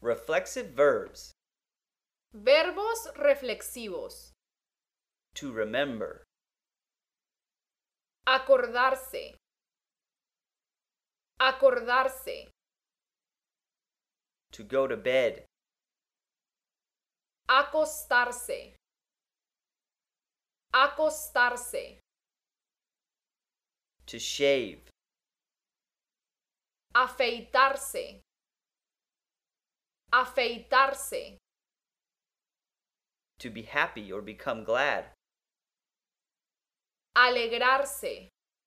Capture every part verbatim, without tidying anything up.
Reflexive verbs. Verbos reflexivos. To remember. Acordarse. Acordarse. To go to bed. Acostarse. Acostarse. To shave. Afeitarse. Afeitarse. To be happy or become glad. Alegrarse.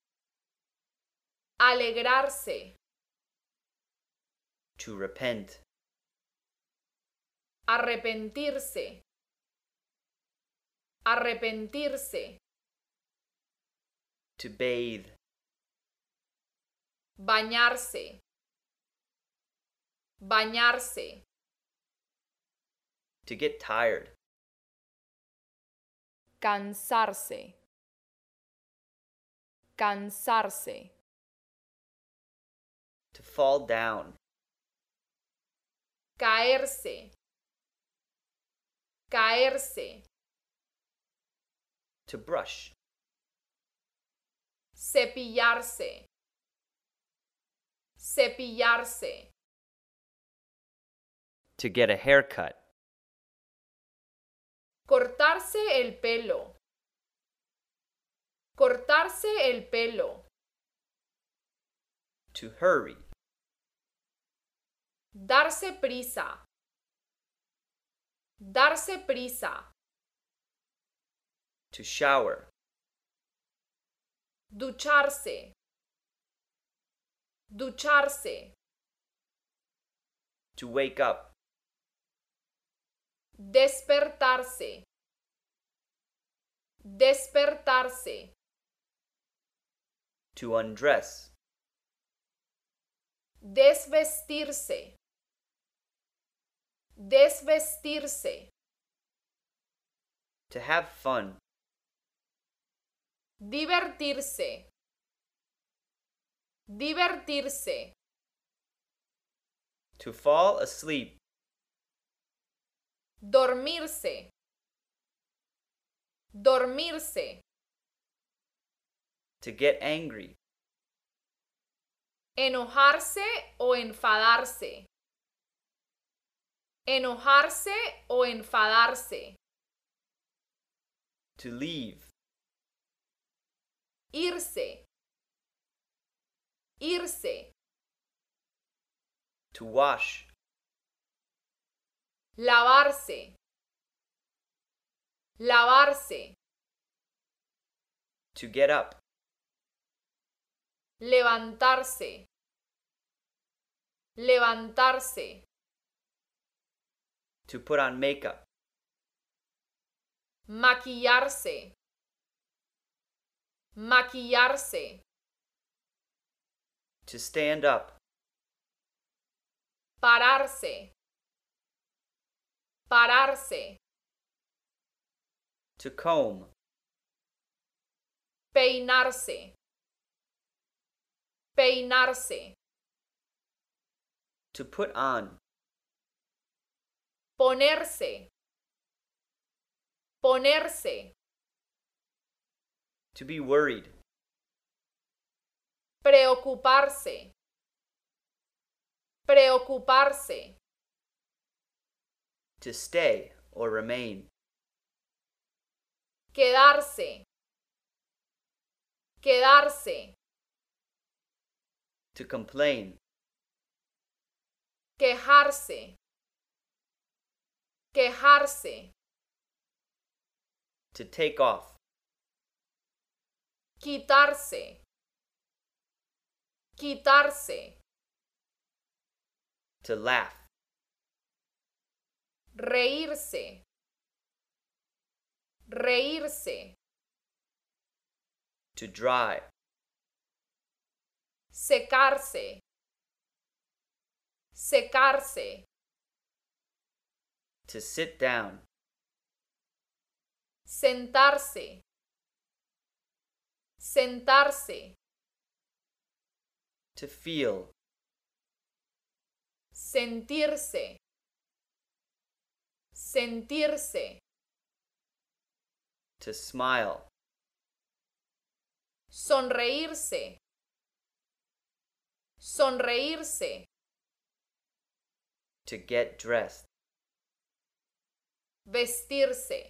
Alegrarse. To repent. Arrepentirse. Arrepentirse. To bathe. Bañarse. Bañarse. To get tired. Cansarse. Cansarse. To fall down. Caerse. Caerse. To brush. Cepillarse. Cepillarse. To get a haircut. Cortarse el pelo. Cortarse el pelo. To hurry. Darse prisa. Darse prisa. To shower. Ducharse. Ducharse. To wake up. Despertarse. Despertarse. To undress. Desvestirse. Desvestirse. To have fun. Divertirse. Divertirse. To fall asleep. Dormirse. Dormirse. To get angry. Enojarse o enfadarse. Enojarse o enfadarse. To leave. Irse. Irse. To wash. Lavarse. Lavarse. To get up. Levantarse. Levantarse. To put on makeup. Maquillarse. Maquillarse. To stand up. Pararse. Pararse. To comb. Peinarse. Peinarse. To put on. Ponerse. Ponerse. To be worried. Preocuparse. Preocuparse. To stay or remain. Quedarse. Quedarse. To complain. Quejarse. Quejarse. To take off. Quitarse. Quitarse. To laugh. Reírse. Reírse. To dry. Secarse. Secarse. To sit down. Sentarse. Sentarse. To feel. Sentirse. sentirse, To smile. sonreírse, sonreírse, To get dressed. vestirse,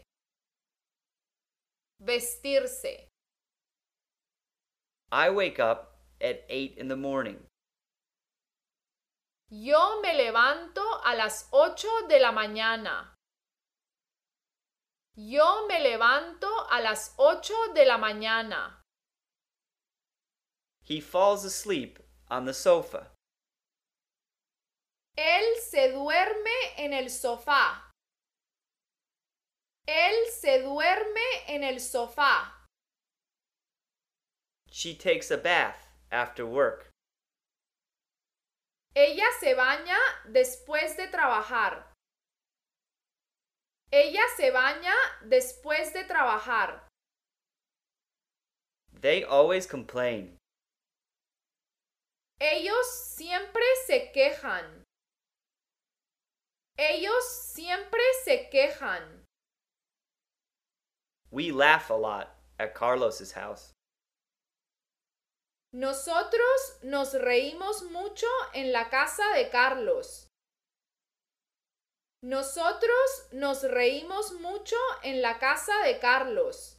vestirse. I wake up at eight in the morning. Yo me levanto a las ocho de la mañana. Yo me levanto a las ocho de la mañana. He falls asleep on the sofa. Él se duerme en el sofá. Él se duerme en el sofá. She takes a bath after work. Ella se baña después de trabajar. Ella se baña después de trabajar. They always complain. Ellos siempre se quejan. Ellos siempre se quejan. We laugh a lot at Carlos's house. Nosotros nos reímos mucho en la casa de Carlos. Nosotros nos reímos mucho en la casa de Carlos.